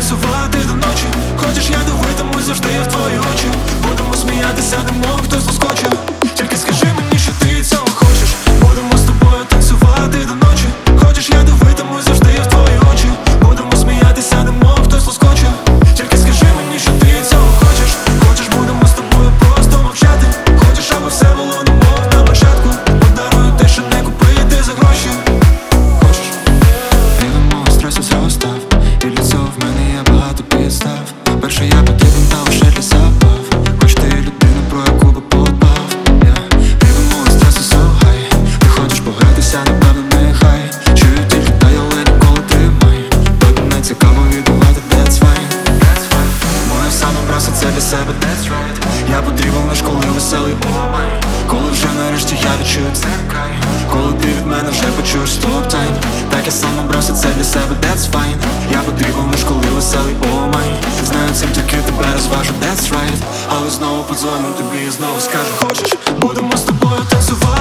танцювати до ночі. Хочеш, я дивитимусь завжди в твої очі. Будемо сміятися, немов хтось доскочив. Тільки скажи мені, що ти цього хочеш. Будемо з тобою танцювати до ночі. Хочеш, я дивитимусь завжди в твої очі. Будемо сміятися, немов хтось доскочив. Тільки скажи мені, що ти цього хочеш. Хочеш, будемо з тобою просто мовчати. Хочеш, аби все було немов на початку. Подарую те, що не купити за гроші. Хочеш? Рівень мого стресу зростав, і для цього в мене є багато підстав. Перше я потрібен, та лише для забав. Хоч ти людина, про яку би подбав. Рівень мого стресу so high. Ти хочеш погратися, напевно, нехай. Чую тільки дай, але ніколи тримай. Тобі не цікаво відбувати, that's fine. Моє саме браса це для себе, that's right. Я потрібен лиш коли веселий, oh my. Коли вже нарешті я відчую це край. Коли ти від мене вже почуєш stop time. Так я сам обрався це для себе, that's fine. Я потрібен лиш коли веселий, oh my. Знаю, цим тільки тебе розважу, that's right. Але знову подзвоню тобі і знову скажу, хочеш, будемо з тобою танцювати.